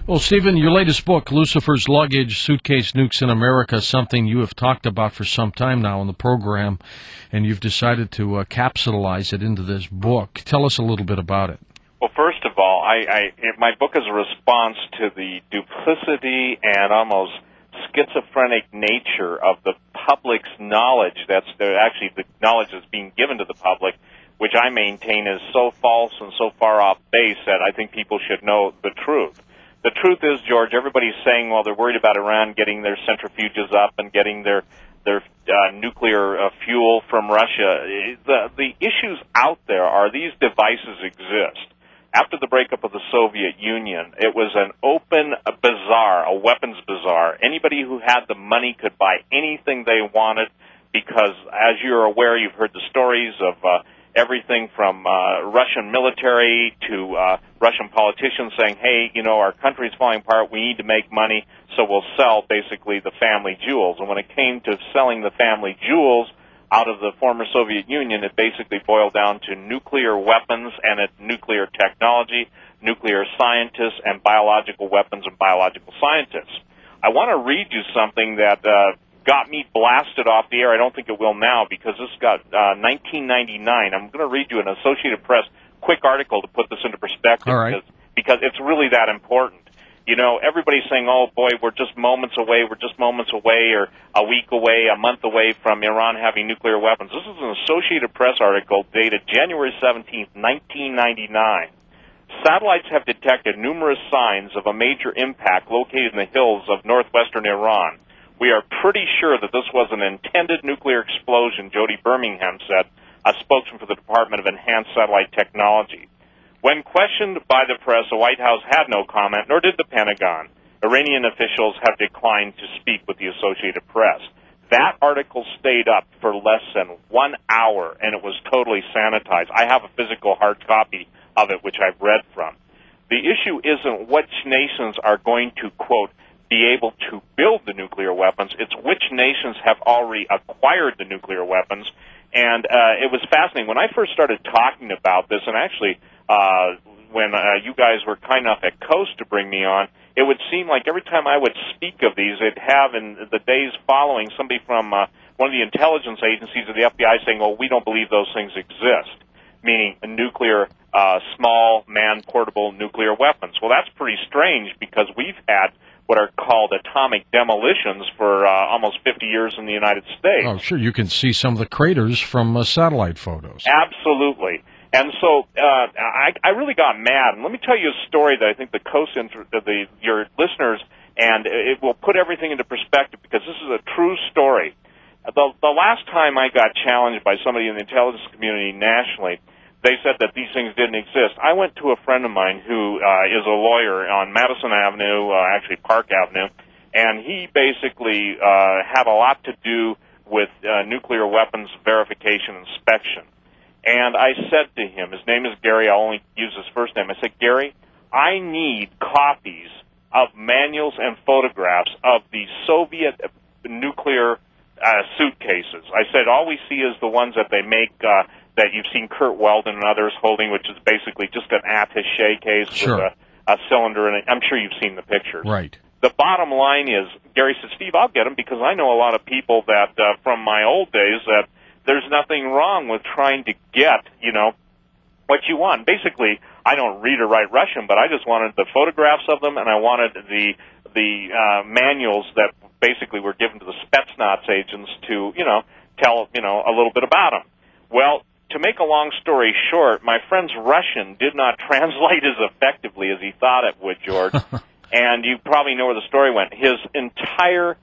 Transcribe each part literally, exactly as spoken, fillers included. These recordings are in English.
Well, Stephen, your latest book, Lucifer's Luggage, Suitcase Nukes in America, something you have talked about for some time now in the program, and you've decided to uh, capsulize it into this book. Tell us a little bit about it. Well, first of all, I, I, my book is a response to the duplicity and almost schizophrenic nature of the public's knowledge. That's the, actually the knowledge that's being given to the public, which I maintain is so false and so far off base that I think people should know the truth. The truth is, George, everybody's saying, well, they're worried about Iran getting their centrifuges up and getting their their uh, nuclear uh, fuel from Russia. The, the issues out there are these devices exist. After the breakup of the Soviet Union, it was an open bazaar, a weapons bazaar. Anybody who had the money could buy anything they wanted because, as you're aware, you've heard the stories of uh, everything from uh, Russian military to uh, Russian politicians saying, hey, you know, our country's falling apart, we need to make money, so we'll sell basically the family jewels. And when it came to selling the family jewels out of the former Soviet Union, it basically boiled down to nuclear weapons and it, nuclear technology, nuclear scientists, and biological weapons and biological scientists. I want to read you something that uh, got me blasted off the air. I don't think it will now because this got uh, nineteen ninety-nine. I'm going to read you an Associated Press quick article to put this into perspective. All right. because, because it's really that important. You know, everybody's saying, oh, boy, we're just moments away, we're just moments away, or a week away, a month away from Iran having nuclear weapons. This is an Associated Press article dated January seventeenth, nineteen ninety-nine. Satellites have detected numerous signs of a major impact located in the hills of northwestern Iran. We are pretty sure that this was an intended nuclear explosion, Jody Birmingham said, a spokesman for the Department of Enhanced Satellite Technology. When questioned by the press, the White House had no comment, nor did the Pentagon. Iranian officials have declined to speak with the Associated Press. That article stayed up for less than one hour, and it was totally sanitized. I have a physical hard copy of it, which I've read from. The issue isn't which nations are going to, quote, be able to build the nuclear weapons. It's which nations have already acquired the nuclear weapons. And uh, it was fascinating. When I first started talking about this, and actually uh, when uh, you guys were kind enough at Coast to bring me on, it would seem like every time I would speak of these, it'd have in the days following somebody from uh, one of the intelligence agencies of the F B I saying, well, we don't believe those things exist, meaning a nuclear, uh, small, man-portable nuclear weapons. Well, that's pretty strange because we've had what are called atomic demolitions for uh, almost fifty years in the United States. Oh, sure. You can see some of the craters from uh, satellite photos. Absolutely. And so uh, I, I really got mad. And let me tell you a story that I think the coast inter- the your listeners, and it will put everything into perspective because this is a true story. The, the last time I got challenged by somebody in the intelligence community nationally, they said that these things didn't exist. I went to a friend of mine who uh, is a lawyer on Madison Avenue, uh, actually Park Avenue, and he basically uh, had a lot to do with uh, nuclear weapons verification inspection. And I said to him, his name is Gary, I'll only use his first name, I said, Gary, I need copies of manuals and photographs of the Soviet nuclear uh, suitcases. I said, all we see is the ones that they make uh, that you've seen Kurt Weldon and others holding, which is basically just an attaché case Sure. with a, a cylinder in it. I'm sure you've seen the pictures. Right. The bottom line is, Gary said, Steve, I'll get them because I know a lot of people that, uh, from my old days, that there's nothing wrong with trying to get, you know, what you want. Basically, I don't read or write Russian, but I just wanted the photographs of them, and I wanted the the uh, manuals that basically were given to the Spetsnaz agents to, you know, tell, you know, a little bit about them. Well, to make a long story short, my friend's Russian did not translate as effectively as he thought it would, George. And you probably know where the story went. His entire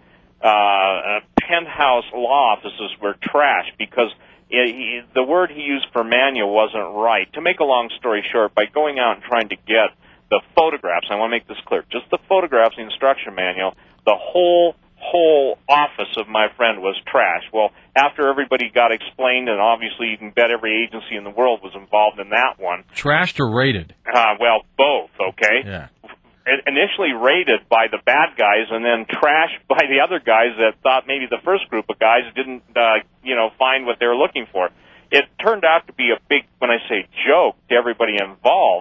uh, penthouse law offices were trashed because it, he, the word he used for manual wasn't right. To make a long story short, by going out and trying to get the photographs, I want to make this clear, just the photographs, the instruction manual, the whole whole office of my friend was trashed. Well, after everybody got explained, and obviously you can bet every agency in the world was involved in that one. Trashed or raided? Uh, well, both, okay? Yeah. Initially raided by the bad guys and then trashed by the other guys that thought maybe the first group of guys didn't, uh, you know, find what they were looking for. It turned out to be a big, when I say joke, to everybody involved.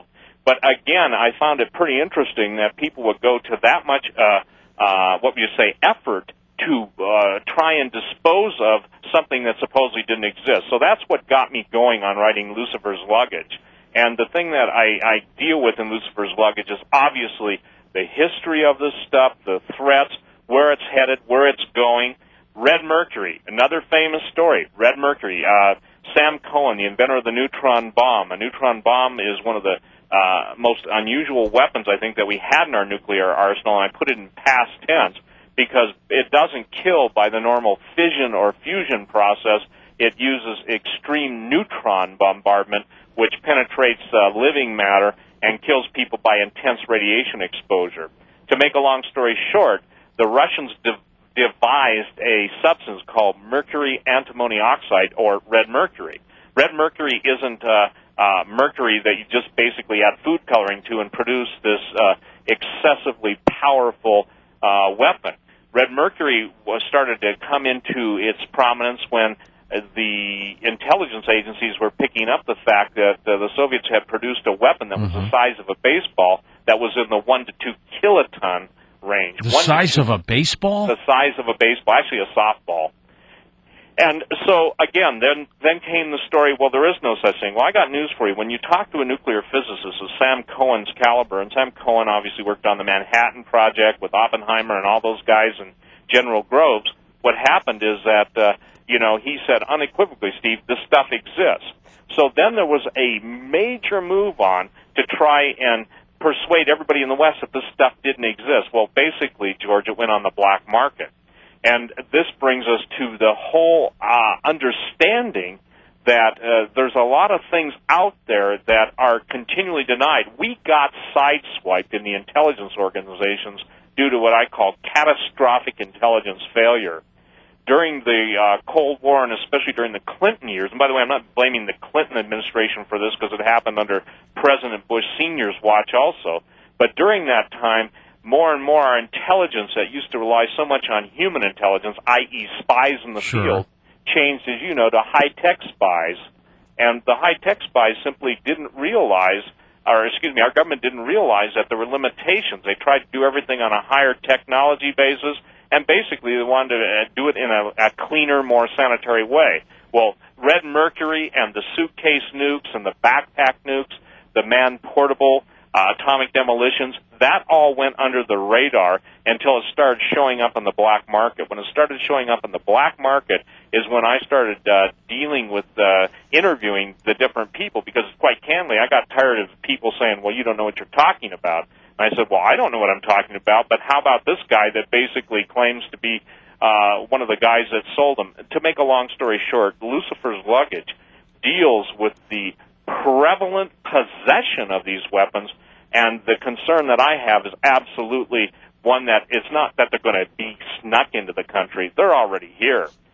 But again, I found it pretty interesting that people would go to that much, uh, uh, what would you say, effort to uh, try and dispose of something that supposedly didn't exist. So that's what got me going on writing Lucifer's Luggage. And the thing that I, I deal with in Lucifer's Luggage is obviously the history of this stuff, the threats, where it's headed, where it's going. Red Mercury, another famous story. Red Mercury, uh, Sam Cohen, the inventor of the neutron bomb. A neutron bomb is one of the uh, most unusual weapons, I think, that we had in our nuclear arsenal, and I put it in past tense because it doesn't kill by the normal fission or fusion process. It uses extreme neutron bombardment, which penetrates uh, living matter and kills people by intense radiation exposure. To make a long story short, the Russians de- devised a substance called mercury antimony oxide, or red mercury. Red mercury isn't uh, uh, mercury that you just basically add food coloring to and produce this uh, excessively powerful uh, weapon. Red mercury was started to come into its prominence when uh, the intelligence agencies were picking up the fact that uh, the Soviets had produced a weapon that was mm-hmm. the size of a baseball that was in the one to two kiloton range. The one size of a baseball? The size of a baseball, actually a softball. And so, again, then then came the story, well, there is no such thing. Well, I got news for you. When you talk to a nuclear physicist of Sam Cohen's caliber, and Sam Cohen obviously worked on the Manhattan Project with Oppenheimer and all those guys and General Groves, what happened is that, uh, you know, he said unequivocally, Steve, this stuff exists. So then there was a major move on to try and persuade everybody in the West that this stuff didn't exist. Well, basically, George, it went on the black market. And this brings us to the whole uh, understanding that uh, there's a lot of things out there that are continually denied. We got sideswiped in the intelligence organizations due to what I call catastrophic intelligence failure. During the uh, Cold War, and especially during the Clinton years, and by the way, I'm not blaming the Clinton administration for this because it happened under President Bush Senior's watch also, but during that time, more and more our intelligence that used to rely so much on human intelligence, that is spies in the sure. field, changed, as you know, to high-tech spies. And the high-tech spies simply didn't realize, or excuse me, our government didn't realize that there were limitations. They tried to do everything on a higher technology basis, and basically they wanted to do it in a, a cleaner, more sanitary way. Well, Red Mercury and the suitcase nukes and the backpack nukes, the man-portable uh, atomic demolitions, that all went under the radar until it started showing up on the black market. When it started showing up on the black market is when I started uh, dealing with uh, interviewing the different people, because quite candidly, I got tired of people saying, well, you don't know what you're talking about. And I said, well, I don't know what I'm talking about, but how about this guy that basically claims to be uh, one of the guys that sold them? To make a long story short, Lucifer's Luggage deals with the prevalent possession of these weapons, and the concern that I have is absolutely one that it's not that they're going to be snuck into the country. They're already here.